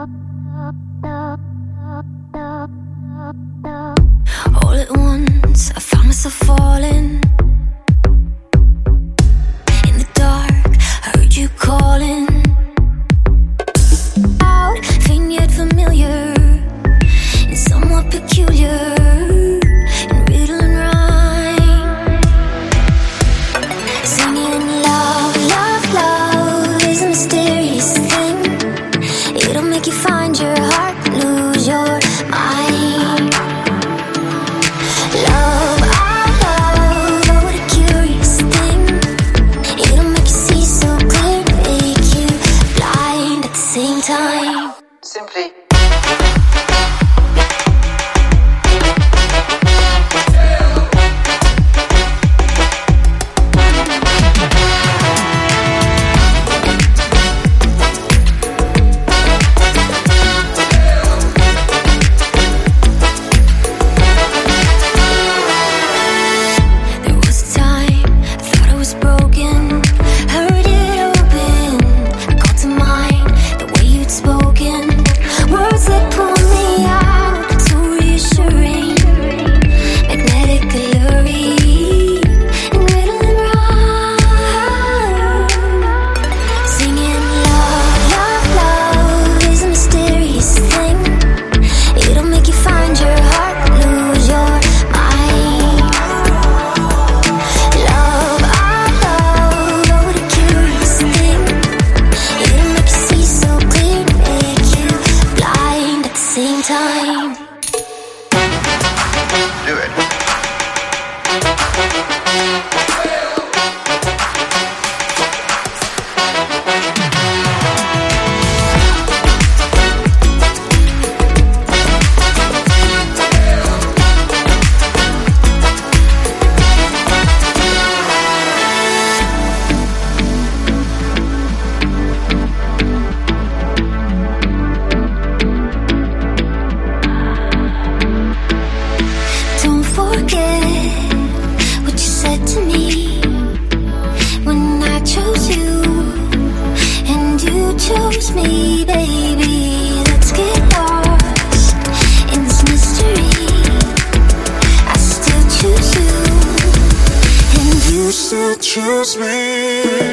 All at once, I found myself falling. In the dark, I heard you calling. Out, faint yet familiar, and somewhat peculiar, in riddle and rhyme. Singing love, love, love is a mysterious thing. It'll make you find your heart, lose your mind. Love, I love, oh what a curious thing. It'll make you see so clear, make you blind at the same time. Simply. There was a time I thought I was broken. Heard it open. I called to mind the way you'd spoken. Words that pulled me out, so reassuring. Magnetic alluring. And riddle and rhyme. Singing love, love, love is a mysterious thing. It'll make you find your heart, lose your mind. Love, I love, oh what a curious thing. It'll make you see so clear, make you blind at the same time. Do it. Don't forget what you said to me when I chose you and you chose me, baby. Let's get lost in this mystery. I still choose you and you still choose me.